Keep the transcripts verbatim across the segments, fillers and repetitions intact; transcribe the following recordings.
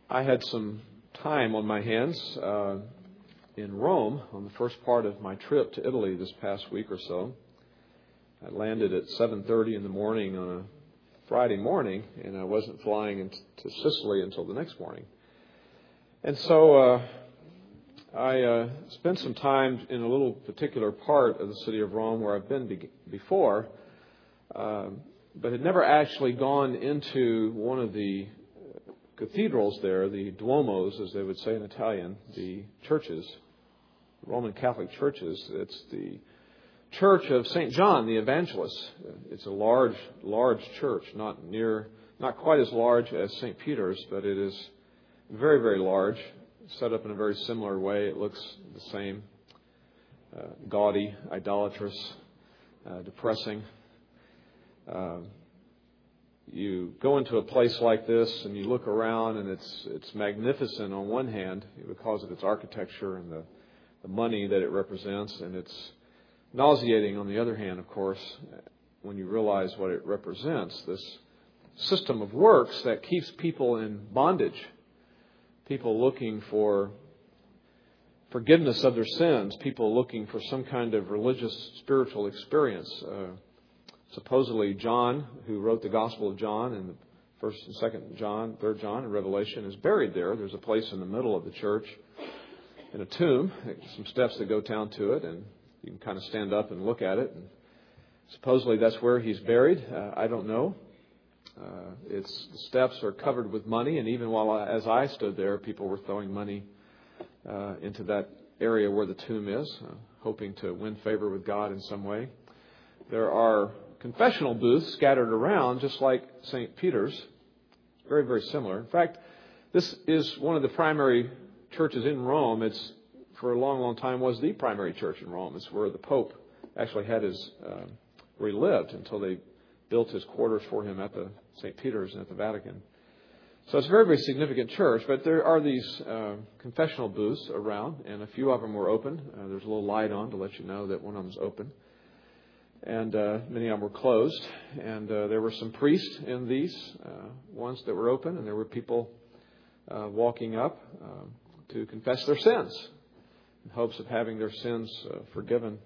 I had some time on my hands uh, in Rome on the first part of my trip to Italy this past week or so. I landed at seven thirty in the morning on a Friday morning, and I wasn't flying into Sicily until the next morning. And so uh, I uh, spent some time in a little particular part of the city of Rome where I've been be- before, uh, but had never actually gone into one of the cathedrals there, the Duomos, as they would say in Italian, the churches, Roman Catholic churches. It's the Church of Saint John the Evangelist. It's a large, large church, not near, not quite as large as Saint Peter's, but it is very, very large, set up in a very similar way. It looks the same, uh, gaudy, idolatrous, uh, depressing. Uh, you go into a place like this and you look around, and it's it's magnificent on one hand because of its architecture and the, the money that it represents, and it's nauseating on the other hand, of course, when you realize what it represents, this system of works that keeps people in bondage, people looking for forgiveness of their sins, people looking for some kind of religious, spiritual experience. Uh, supposedly John, who wrote the Gospel of John and the First and Second John, Third John, and Revelation, is buried there. There's a place in the middle of the church in a tomb, some steps that go down to it, and you can kind of stand up and look at it. And supposedly that's where he's buried. Uh, I don't know. Uh, it's the steps are covered with money, and even while I, as I stood there, people were throwing money uh, into that area where the tomb is, uh, hoping to win favor with God in some way. There are confessional booths scattered around, just like Saint Peter's. Very, very similar. In fact, this is one of the primary churches in Rome. It's for a long, long time was the primary church in Rome. It's where the Pope actually had his, uh, where he lived until they built his quarters for him at the Saint Peter's and at the Vatican. So it's a very, very significant church, but there are these uh, confessional booths around, and a few of them were open. Uh, there's a little light on to let you know that one of them is open. And uh, many of them were closed. And uh, there were some priests in these uh, ones that were open, and there were people uh, walking up uh, to confess their sins, in hopes of having their sins uh, forgiven.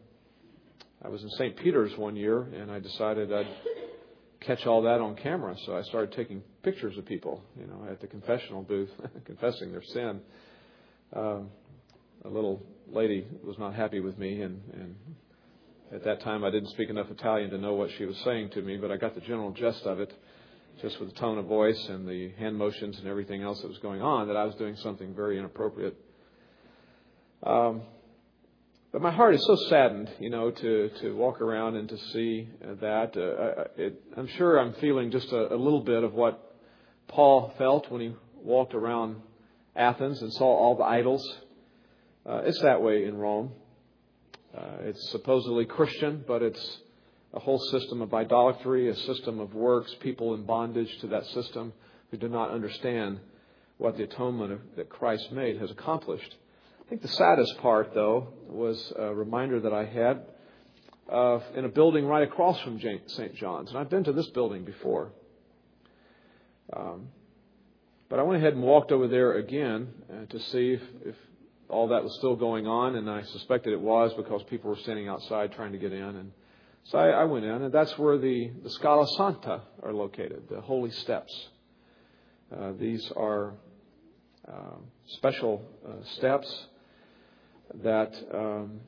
I was in Saint Peter's one year, and I decided I'd catch all that on camera. So I started taking pictures of people, you know, at the confessional booth, confessing their sin. Um, a little lady was not happy with me, and, and at that time I didn't speak enough Italian to know what she was saying to me, but I got the general gist of it, just with the tone of voice and the hand motions and everything else that was going on, that I was doing something very inappropriate. Um, but my heart is so saddened, you know, to, to walk around and to see that. Uh, it, I'm sure I'm feeling just a, a little bit of what Paul felt when he walked around Athens and saw all the idols. Uh, it's that way in Rome. Uh, it's supposedly Christian, but it's a whole system of idolatry, a system of works, people in bondage to that system who do not understand what the atonement of, that Christ made has accomplished. I think the saddest part, though, was a reminder that I had uh, in a building right across from Saint John's. And I've been to this building before. Um, but I went ahead and walked over there again uh, to see if, if all that was still going on. And I suspected it was because people were standing outside trying to get in. And so I, I went in, and that's where the, the Scala Santa are located, the holy steps. Uh, these are uh, special uh, steps that um,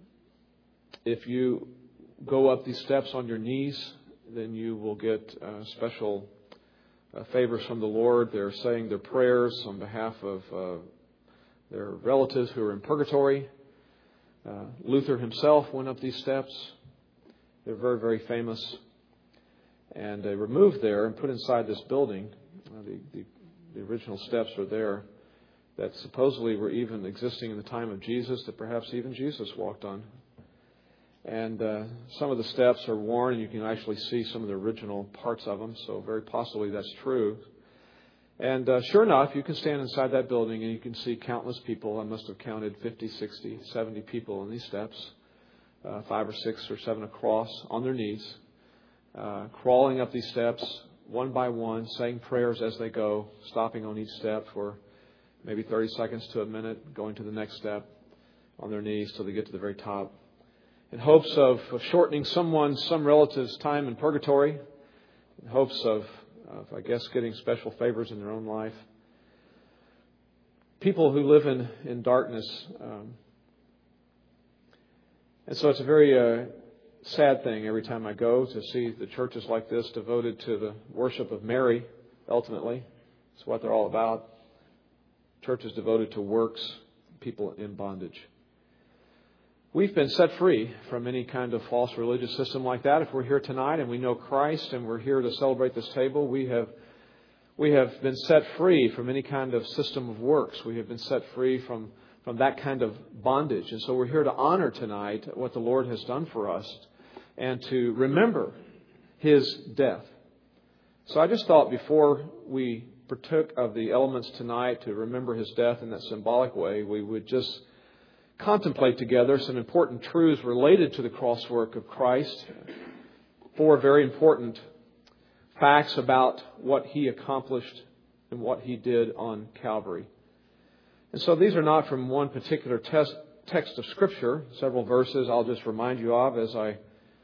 if you go up these steps on your knees, then you will get uh, special uh, favors from the Lord. They're saying their prayers on behalf of uh, their relatives who are in purgatory. Uh, Luther himself went up these steps. They're very, very famous. And they were moved there and put inside this building. Uh, the, the, the original steps are there, that supposedly were even existing in the time of Jesus, that perhaps even Jesus walked on. And uh, some of the steps are worn, and you can actually see some of the original parts of them, so very possibly that's true. And uh, sure enough, you can stand inside that building and you can see countless people. I must have counted fifty, sixty, seventy people in these steps, uh, five or six or seven across, on their knees, uh, crawling up these steps, one by one, saying prayers as they go, stopping on each step for maybe thirty seconds to a minute, going to the next step on their knees till they get to the very top, in hopes of, of shortening someone's, some relative's time in purgatory, in hopes of, of, I guess, getting special favors in their own life. People who live in, in darkness. Um, and so it's a very uh, sad thing every time I go to see the churches like this devoted to the worship of Mary, ultimately. It's what they're all about. Churches devoted to works, people in bondage. We've been set free from any kind of false religious system like that. If we're here tonight and we know Christ and we're here to celebrate this table, we have we have been set free from any kind of system of works. We have been set free from, from that kind of bondage. And so we're here to honor tonight what the Lord has done for us and to remember His death. So I just thought before we partook of the elements tonight to remember His death in that symbolic way, we would just contemplate together some important truths related to the cross work of Christ. Four very important facts about what He accomplished and what He did on Calvary. And so these are not from one particular test, text of Scripture. Several verses I'll just remind you of as I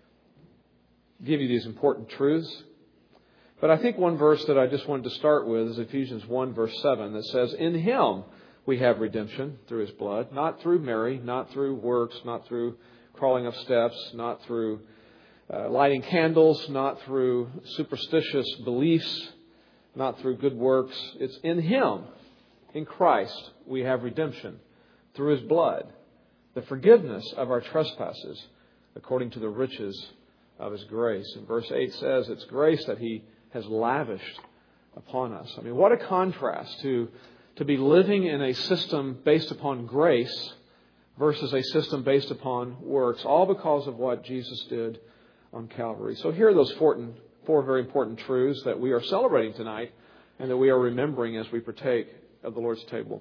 give you these important truths. But I think one verse that I just wanted to start with is Ephesians one, verse seven, that says, "In Him we have redemption through His blood," not through Mary, not through works, not through crawling up steps, not through uh, lighting candles, not through superstitious beliefs, not through good works. It's in Him, in Christ, we have redemption through His blood, the forgiveness of our trespasses according to the riches of His grace. And verse eight says it's grace that He has lavished upon us. I mean, what a contrast to to be living in a system based upon grace versus a system based upon works, all because of what Jesus did on Calvary. So here are those four, four very important truths that we are celebrating tonight and that we are remembering as we partake of the Lord's table.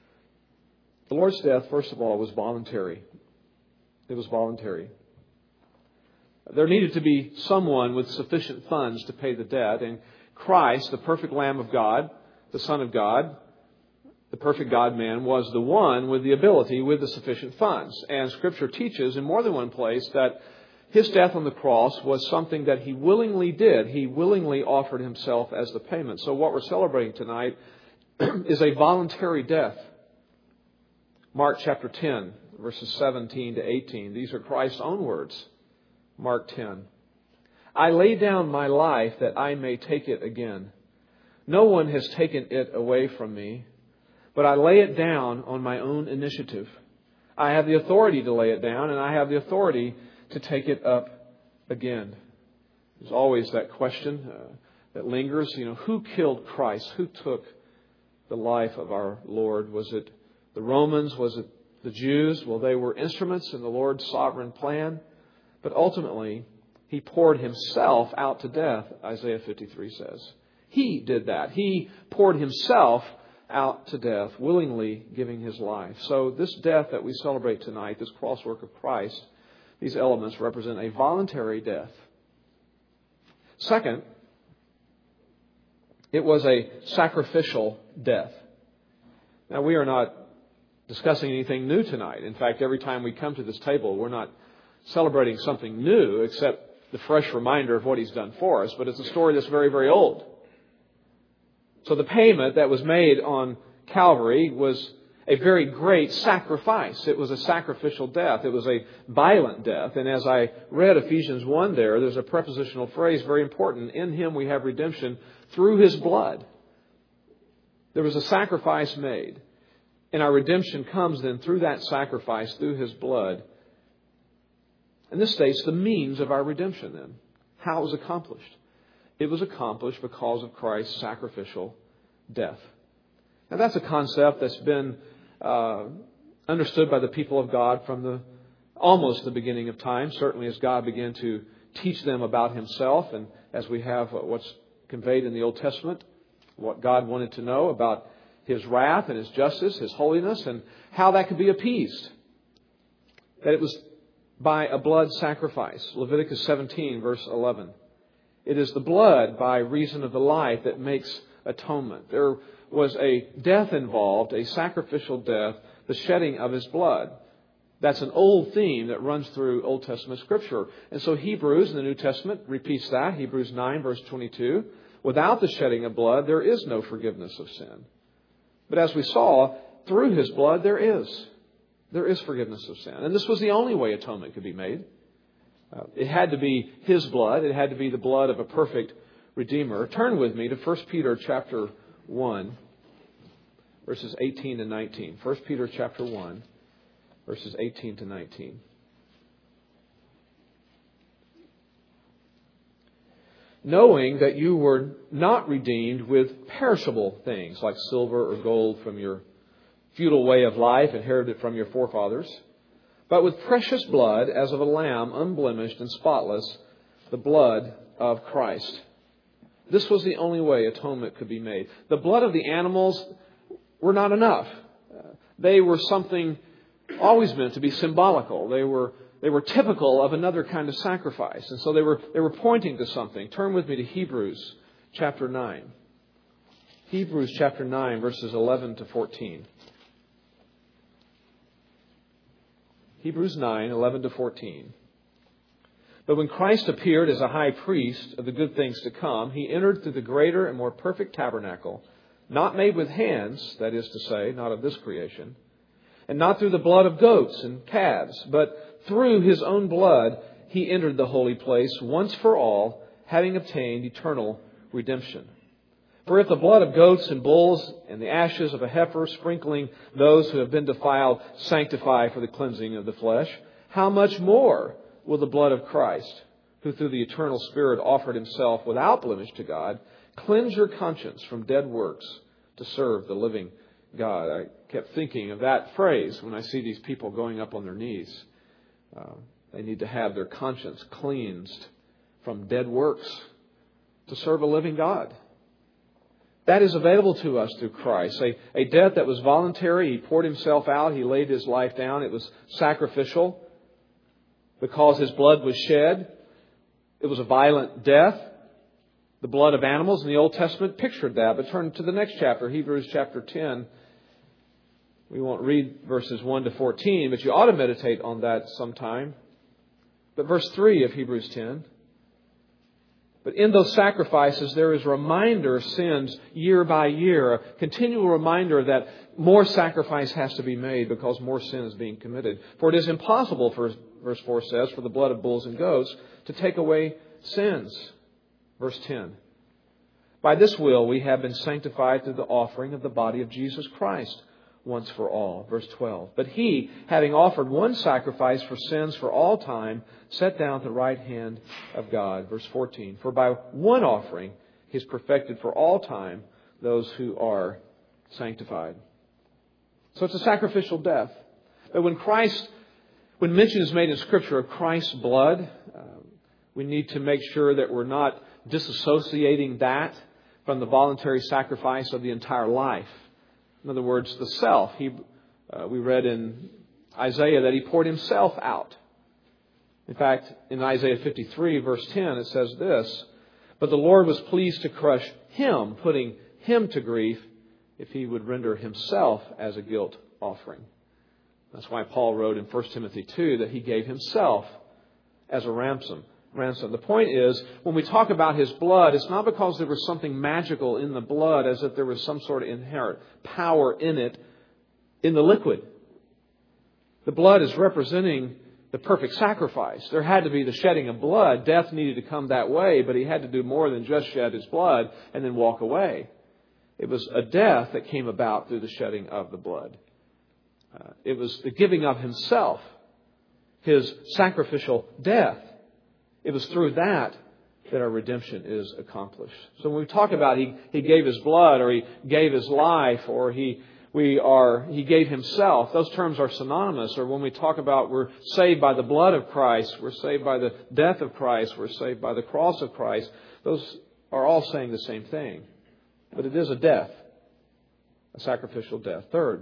The Lord's death, first of all, was voluntary. It was voluntary. There needed to be someone with sufficient funds to pay the debt, and Christ, the perfect Lamb of God, the Son of God, the perfect God-man, was the one with the ability, with the sufficient funds. And Scripture teaches in more than one place that His death on the cross was something that He willingly did. He willingly offered Himself as the payment. So what we're celebrating tonight is a voluntary death. Mark chapter ten, verses seventeen to eighteen. These are Christ's own words. Mark ten. "I lay down my life that I may take it again. No one has taken it away from me, but I lay it down on my own initiative. I have the authority to lay it down, and I have the authority to take it up again." There's always that question uh, that lingers. You know, who killed Christ? Who took the life of our Lord? Was it the Romans? Was it the Jews? Well, they were instruments in the Lord's sovereign plan. But ultimately, He poured Himself out to death, Isaiah fifty-three says. He did that. He poured Himself out to death, willingly giving His life. So this death that we celebrate tonight, this cross work of Christ, these elements represent a voluntary death. Second, it was a sacrificial death. Now, we are not discussing anything new tonight. In fact, every time we come to this table, we're not celebrating something new except the fresh reminder of what He's done for us. But it's a story that's very, very old. So the payment that was made on Calvary was a very great sacrifice. It was a sacrificial death. It was a violent death. And as I read Ephesians one there, there's a prepositional phrase very important. In Him we have redemption through His blood. There was a sacrifice made. And our redemption comes then through that sacrifice, through His blood. And this states the means of our redemption then. How it was accomplished. It was accomplished because of Christ's sacrificial death. Now that's a concept that's been uh, understood by the people of God from the almost the beginning of time. Certainly as God began to teach them about Himself, and as we have what's conveyed in the Old Testament, what God wanted to know about His wrath and His justice, His holiness, and how that could be appeased. That it was by a blood sacrifice. Leviticus seventeen, verse eleven. It is the blood by reason of the life that makes atonement. There was a death involved, a sacrificial death, the shedding of His blood. That's an old theme that runs through Old Testament Scripture. And so Hebrews in the New Testament repeats that. Hebrews nine verse twenty-two. Without the shedding of blood, there is no forgiveness of sin. But as we saw, through His blood, there is. There is forgiveness of sin. And this was the only way atonement could be made. Uh, it had to be His blood. It had to be the blood of a perfect Redeemer. Turn with me to First Peter chapter one, verses eighteen and nineteen. First Peter chapter one, verses eighteen to nineteen. Knowing that you were not redeemed with perishable things like silver or gold from your feudal way of life inherited from your forefathers, but with precious blood as of a lamb, unblemished and spotless, the blood of Christ. This was the only way atonement could be made. The blood of the animals were not enough. They were something always meant to be symbolical. They were They were typical of another kind of sacrifice. And so they were they were pointing to something. Turn with me to Hebrews chapter nine. Hebrews chapter nine, verses eleven to fourteen. Hebrews nine, eleven to fourteen. But when Christ appeared as a high priest of the good things to come, He entered through the greater and more perfect tabernacle, not made with hands, that is to say, not of this creation, and not through the blood of goats and calves, but through His own blood He entered the holy place once for all, having obtained eternal redemption. For if the blood of goats and bulls and the ashes of a heifer sprinkling those who have been defiled sanctify for the cleansing of the flesh, how much more will the blood of Christ, who through the eternal Spirit offered Himself without blemish to God, cleanse your conscience from dead works to serve the living God? I kept thinking of that phrase when I see these people going up on their knees. Uh, they need to have their conscience cleansed from dead works to serve a living God. That is available to us through Christ. A, a death that was voluntary. He poured Himself out. He laid His life down. It was sacrificial because His blood was shed. It was a violent death. The blood of animals in the Old Testament pictured that. But turn to the next chapter, Hebrews chapter ten. We won't read verses one to fourteen, but you ought to meditate on that sometime. But verse three of Hebrews ten. But in those sacrifices, there is a reminder of sins year by year, a continual reminder that more sacrifice has to be made because more sin is being committed. For it is impossible, for verse four says, for the blood of bulls and goats to take away sins. Verse ten. By this will we have been sanctified through the offering of the body of Jesus Christ once for all. Verse twelve. But He, having offered one sacrifice for sins for all time, sat down at the right hand of God. Verse fourteen. For by one offering He has perfected for all time those who are sanctified. So it's a sacrificial death. But when Christ, when mention is made in Scripture of Christ's blood, uh, we need to make sure that we're not disassociating that from the voluntary sacrifice of the entire life. In other words, the self. He, uh, we read in Isaiah that He poured Himself out. In fact, in Isaiah fifty-three, verse ten, it says this, but the Lord was pleased to crush Him, putting Him to grief, if He would render Himself as a guilt offering. That's why Paul wrote in First Timothy two that He gave Himself as a ransom. ransom. The point is, when we talk about His blood, it's not because there was something magical in the blood, as if there was some sort of inherent power in it, in the liquid. The blood is representing the perfect sacrifice. There had to be the shedding of blood. Death needed to come that way, but He had to do more than just shed His blood and then walk away. It was a death that came about through the shedding of the blood. Uh, it was the giving of Himself, His sacrificial death. It was through that that our redemption is accomplished. So when we talk about He, he gave His blood, or He gave His life, or He we are He gave Himself, those terms are synonymous. Or when we talk about we're saved by the blood of Christ, we're saved by the death of Christ, we're saved by the cross of Christ, those are all saying the same thing. But it is a death, a sacrificial death. Third,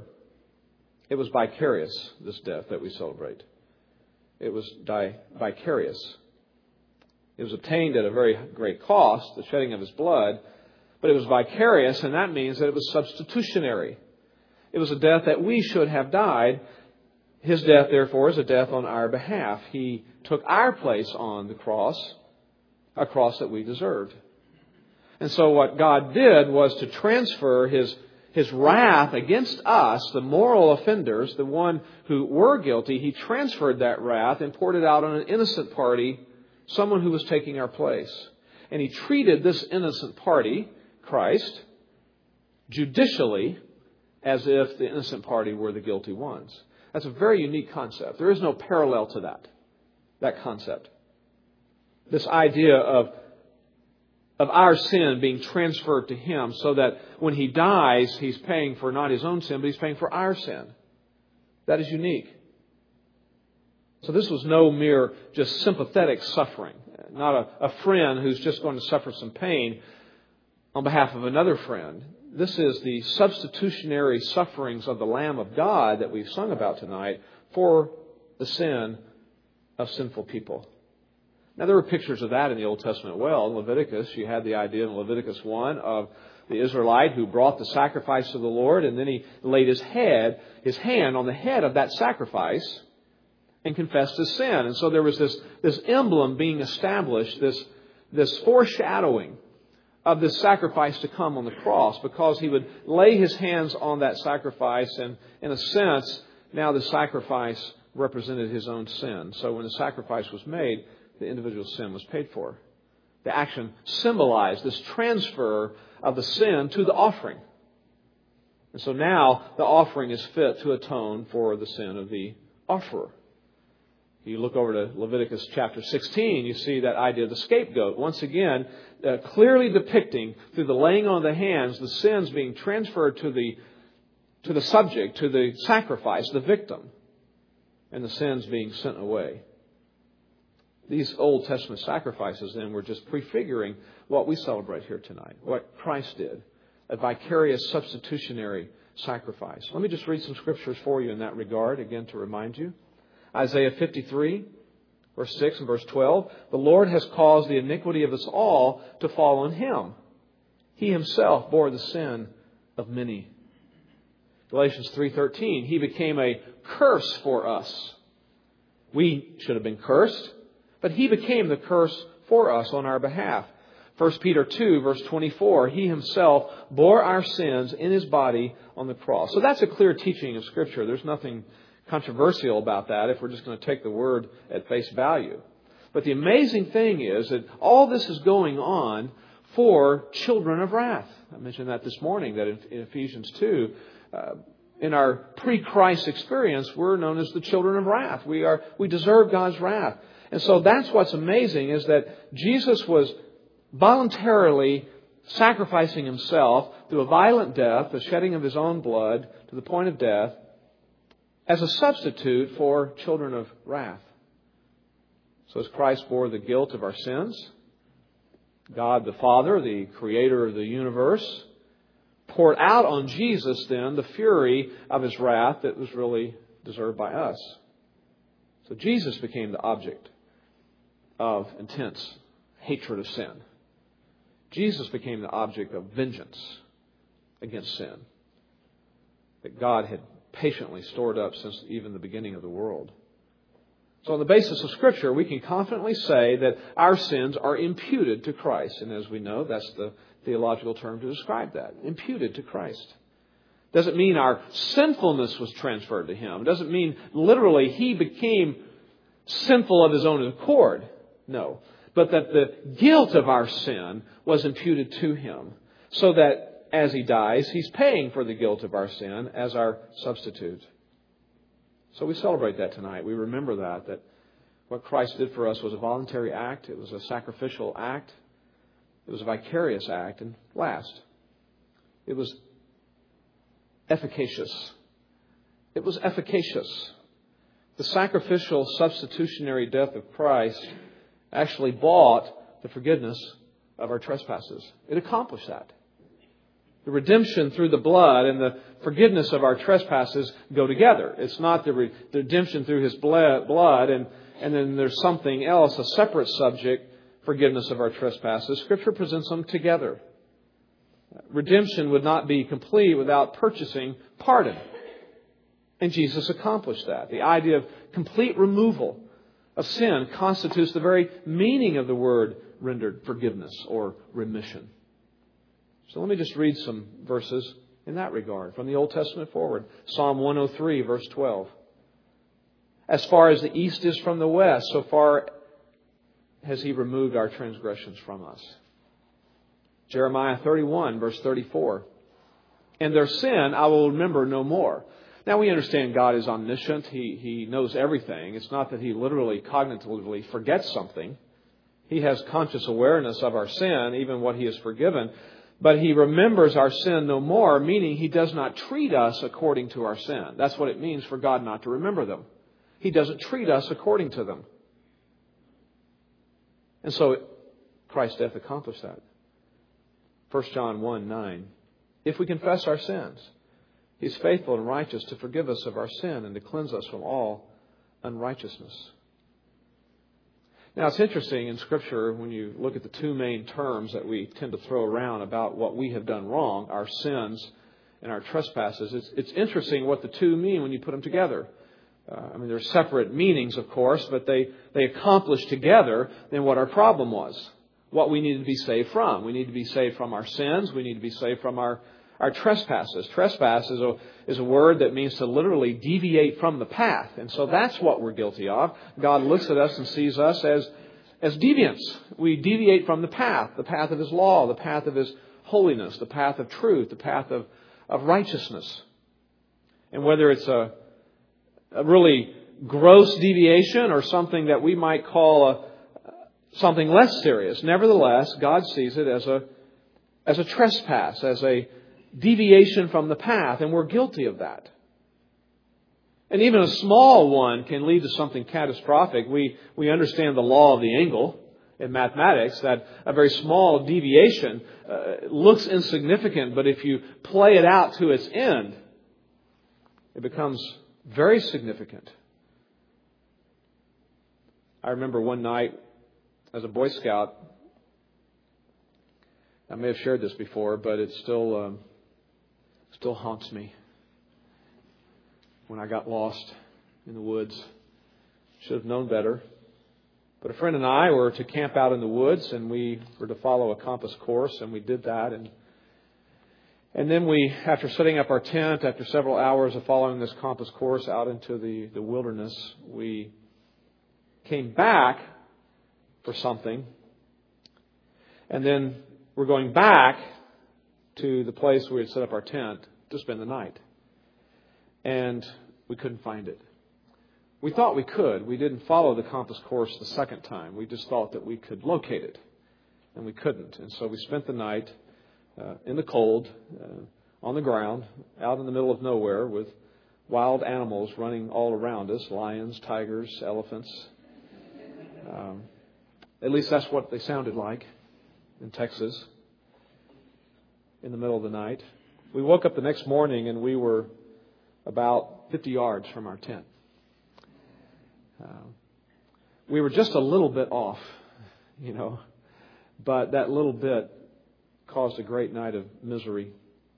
it was vicarious, this death that we celebrate. It was di- vicarious. It was obtained at a very great cost, the shedding of His blood, but it was vicarious, and that means that it was substitutionary. It was a death that we should have died. His death, therefore, is a death on our behalf. He took our place on the cross, a cross that we deserved. And so what God did was to transfer His, His wrath against us, the moral offenders, the one who were guilty. He transferred that wrath and poured it out on an innocent party, someone who was taking our place. And He treated this innocent party, Christ, judicially, as if the innocent party were the guilty ones. That's a very unique concept. There is no parallel to that, that concept. This idea of, of our sin being transferred to Him so that when He dies, He's paying for not His own sin, but He's paying for our sin. That is unique. So this was no mere just sympathetic suffering. Not a, a friend who's just going to suffer some pain on behalf of another friend. This is the substitutionary sufferings of the Lamb of God that we've sung about tonight for the sin of sinful people. Now, there were pictures of that in the Old Testament. Well, in Leviticus, you had the idea in Leviticus one of the Israelite who brought the sacrifice to the Lord, and then he laid his head, his hand on the head of that sacrifice and confessed his sin. And so there was this, this emblem being established, this, this foreshadowing of this sacrifice to come on the cross, because he would lay his hands on that sacrifice, and in a sense, now the sacrifice represented his own sin. So when the sacrifice was made, the individual sin was paid for. The action symbolized this transfer of the sin to the offering. And so now the offering is fit to atone for the sin of the offerer. You look over to Leviticus chapter sixteen, you see that idea of the scapegoat. Once again, uh, clearly depicting through the laying on of the hands, the sins being transferred to the, to the subject, to the sacrifice, the victim, and the sins being sent away. These Old Testament sacrifices then were just prefiguring what we celebrate here tonight, what Christ did, a vicarious substitutionary sacrifice. Let me just read some scriptures for you in that regard, again to remind you. Isaiah fifty-three, verse six and verse twelve. The Lord has caused the iniquity of us all to fall on Him. He Himself bore the sin of many. Galatians three thirteen. He became a curse for us. We should have been cursed, but He became the curse for us on our behalf. First Peter two, verse twenty-four. He Himself bore our sins in His body on the cross. So that's a clear teaching of Scripture. There's nothing controversial about that if we're just going to take the word at face value. But the amazing thing is that all this is going on for children of wrath. I mentioned that this morning, that in Ephesians two, uh, in our pre-Christ experience, we're known as the children of wrath. We are, we deserve God's wrath. And so that's what's amazing, is that Jesus was voluntarily sacrificing Himself through a violent death, the shedding of His own blood to the point of death, as a substitute for children of wrath. So as Christ bore the guilt of our sins, God the Father, the Creator of the universe, poured out on Jesus then the fury of His wrath that was really deserved by us. So Jesus became the object of intense hatred of sin. Jesus became the object of vengeance against sin that God had patiently stored up since even the beginning of the world. So on the basis of Scripture, we can confidently say that our sins are imputed to Christ. And as we know, that's the theological term to describe that. Imputed to Christ. Doesn't mean our sinfulness was transferred to Him. It doesn't mean literally He became sinful of His own accord. No. But that the guilt of our sin was imputed to Him, so that as He dies, He's paying for the guilt of our sin as our substitute. So we celebrate that tonight. We remember that, that what Christ did for us was a voluntary act. It was a sacrificial act. It was a vicarious act. And last, it was efficacious. It was efficacious. The sacrificial substitutionary death of Christ actually bought the forgiveness of our trespasses. It accomplished that. The redemption through the blood and the forgiveness of our trespasses go together. It's not the, re- the redemption through His blood and, and then there's something else, a separate subject forgiveness of our trespasses, Scripture presents them together. Redemption would not be complete without purchasing pardon. And Jesus accomplished that. The idea of complete removal of sin constitutes the very meaning of the word rendered forgiveness or remission. So let me just read some verses in that regard from the Old Testament forward. Psalm one oh three, verse twelve. As far as the east is from the west, so far has He removed our transgressions from us. Jeremiah thirty-one, verse thirty-four. And their sin I will remember no more. Now we understand God is omniscient. He, he knows everything. It's not that He literally, cognitively forgets something. He has conscious awareness of our sin, even what He has forgiven. But He remembers our sin no more, meaning He does not treat us according to our sin. That's what it means for God not to remember them. He doesn't treat us according to them. And so Christ's death accomplished that. First John one nine. If we confess our sins, He's faithful and righteous to forgive us of our sin and to cleanse us from all unrighteousness. Now, it's interesting in Scripture when you look at the two main terms that we tend to throw around about what we have done wrong, our sins and our trespasses. It's, it's interesting what the two mean when you put them together. Uh, I mean, they're separate meanings, of course, but they, they accomplish together then what our problem was, what we needed to be saved from. We need to be saved from our sins. We need to be saved from our Our trespasses. Trespass is a, is a word that means to literally deviate from the path. And so that's what we're guilty of. God looks at us and sees us as, as deviants. We deviate from the path, the path of His law, the path of His holiness, the path of truth, the path of, of righteousness. And whether it's a, a really gross deviation or something that we might call a, something less serious, nevertheless, God sees it as a, as a trespass, as a deviation from the path, and we're guilty of that. And even a small one can lead to something catastrophic. We we understand the law of the angle in mathematics, that a very small deviation uh, looks insignificant, but if you play it out to its end, it becomes very significant. I remember one night as a Boy Scout, I may have shared this before, but it still um, still haunts me. When I got lost in the woods, should have known better. But a friend and I were to camp out in the woods, and we were to follow a compass course, and we did that. And and then we, after setting up our tent, after several hours of following this compass course out into the, the wilderness, we came back for something, and then we're going back to the place where we had set up our tent to spend the night. And we couldn't find it. We thought we could. We didn't follow the compass course the second time. We just thought that we could locate it. And we couldn't. And so we spent the night uh, in the cold, uh, on the ground, out in the middle of nowhere with wild animals running all around us. Lions, tigers, elephants. Um, at least that's what they sounded like in Texas. In the middle of the night. We woke up the next morning and we were about fifty yards from our tent. Uh, we were just a little bit off, you know, but that little bit caused a great night of misery.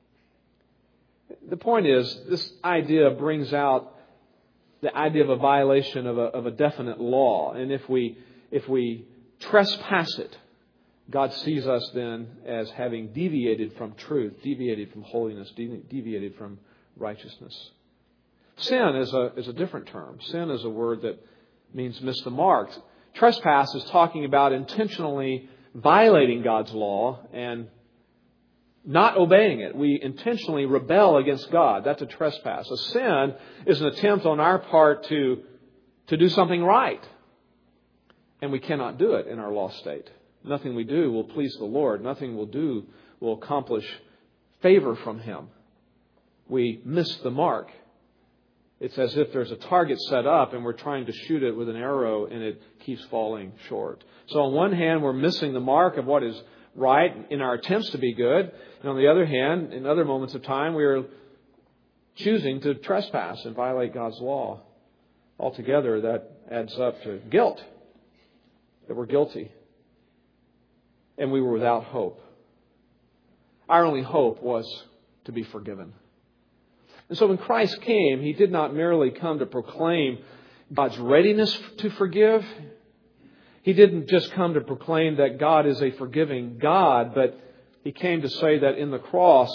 The point is, this idea brings out the idea of a violation of a, of a definite law. And if we, if we trespass it, God sees us then as having deviated from truth, deviated from holiness, deviated from righteousness. Sin is a is a different term. Sin is a word that means miss the mark. Trespass is talking about intentionally violating God's law and not obeying it. We intentionally rebel against God. That's a trespass. A sin is an attempt on our part to, to do something right. And we cannot do it in our lost state. Nothing we do will please the Lord. Nothing we'll do will accomplish favor from Him. We miss the mark. It's as if there's a target set up and we're trying to shoot it with an arrow and it keeps falling short. So on one hand, we're missing the mark of what is right in our attempts to be good. And on the other hand, in other moments of time, we are choosing to trespass and violate God's law. Altogether, that adds up to guilt, that we're guilty. and we were without hope. Our only hope was to be forgiven. And so when Christ came, He did not merely come to proclaim God's readiness to forgive. He didn't just come to proclaim that God is a forgiving God, but He came to say that in the cross,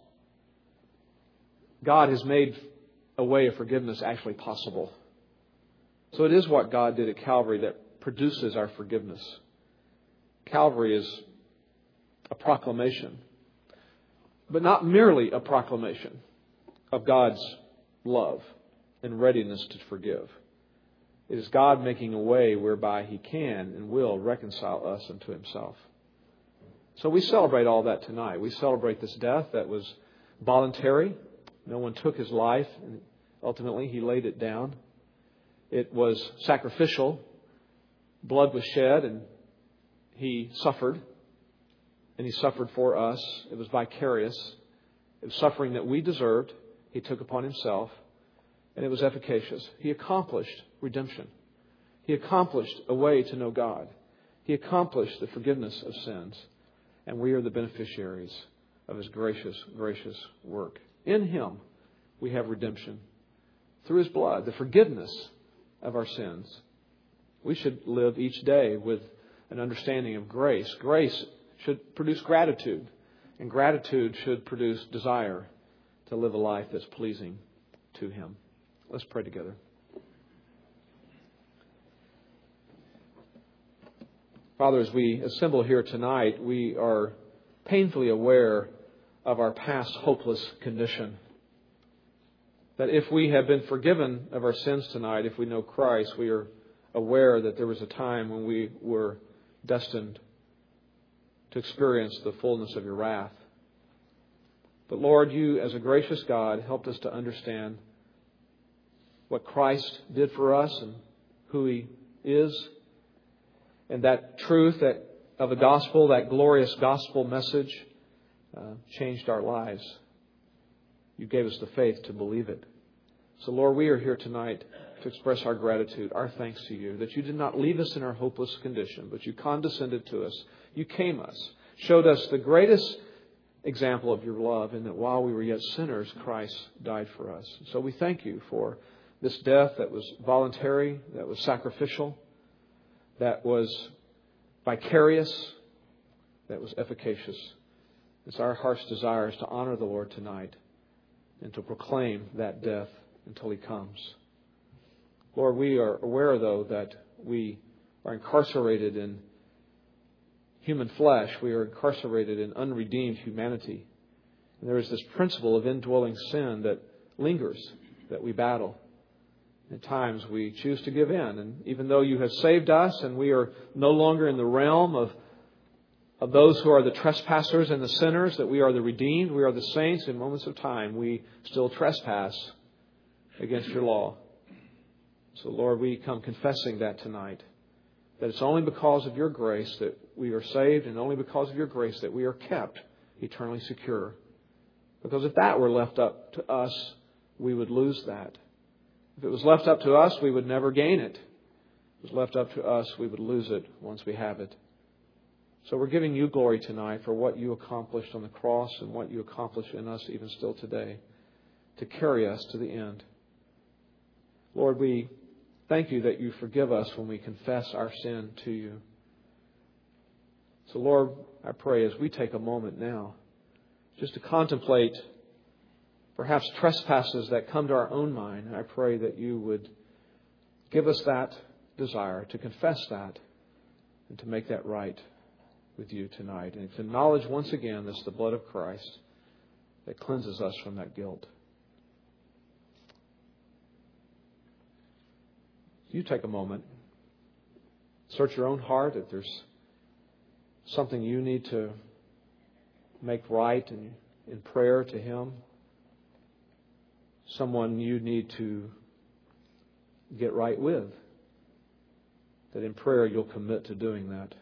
God has made a way of forgiveness actually possible. So it is what God did at Calvary that produces our forgiveness. Calvary is a proclamation, but not merely a proclamation of God's love and readiness to forgive. It is God making a way whereby He can and will reconcile us unto Himself. So we celebrate all that tonight. We celebrate this death that was voluntary. No one took His life, and ultimately He laid it down. It was sacrificial. Blood was shed, and He suffered. And He suffered for us. It was vicarious. It was suffering that we deserved. He took upon Himself. And it was efficacious. He accomplished redemption. He accomplished a way to know God. He accomplished the forgiveness of sins. And we are the beneficiaries of His gracious, gracious work. In Him, we have redemption. Through His blood, the forgiveness of our sins. We should live each day with an understanding of grace. Grace should produce gratitude. And gratitude should produce desire to live a life that's pleasing to Him. Let's pray together. Father, as we assemble here tonight, we are painfully aware of our past hopeless condition. That if we have been forgiven of our sins tonight, if we know Christ, we are aware that there was a time when we were destined to experience the fullness of Your wrath. But Lord, You, as a gracious God, helped us to understand what Christ did for us and who He is. And that truth that of the gospel, that glorious gospel message, uh, changed our lives. You gave us the faith to believe it. So Lord, we are here tonight to express our gratitude, our thanks to You, that You did not leave us in our hopeless condition, but You condescended to us. You came us, showed us the greatest example of Your love, and that while we were yet sinners, Christ died for us. So we thank You for this death that was voluntary, that was sacrificial, that was vicarious, that was efficacious. It's our heart's desire to honor the Lord tonight and to proclaim that death until He comes. Lord, we are aware, though, that we are incarcerated in human flesh. We are incarcerated in unredeemed humanity. And there is this principle of indwelling sin that lingers, that we battle. At times we choose to give in. And even though You have saved us and we are no longer in the realm of, of those who are the trespassers and the sinners, that we are the redeemed, we are the saints, in moments of time we still trespass against Your law. So Lord, we come confessing that tonight. That it's only because of Your grace that we are saved, and only because of Your grace that we are kept eternally secure. Because if that were left up to us, we would lose that. If it was left up to us, we would never gain it. If it was left up to us, we would lose it once we have it. So we're giving You glory tonight for what You accomplished on the cross and what You accomplish in us even still today to carry us to the end. Lord, we thank You that You forgive us when we confess our sin to You. So Lord, I pray as we take a moment now just to contemplate perhaps trespasses that come to our own mind, I pray that You would give us that desire to confess that and to make that right with You tonight. And to acknowledge once again this the blood of Christ that cleanses us from that guilt. You take a moment. Search your own heart if there's something you need to make right in, in prayer to Him. Someone you need to get right with. That in prayer you'll commit to doing that.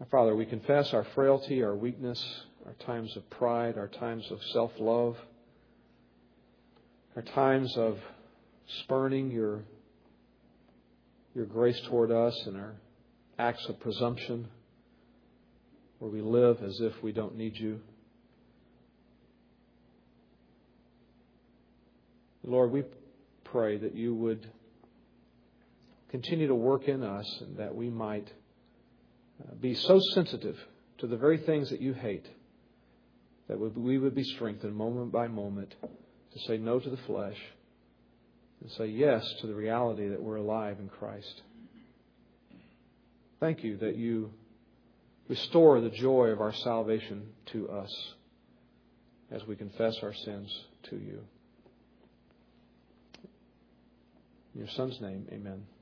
Father, we confess our frailty, our weakness, our times of pride, our times of self-love, our times of spurning your, your grace toward us, and our acts of presumption where we live as if we don't need you. Lord, we pray that you would continue to work in us and that we might be so sensitive to the very things that you hate that we would be strengthened moment by moment to say no to the flesh and say yes to the reality that we're alive in Christ. Thank you that you restore the joy of our salvation to us as we confess our sins to you. In your Son's name, amen.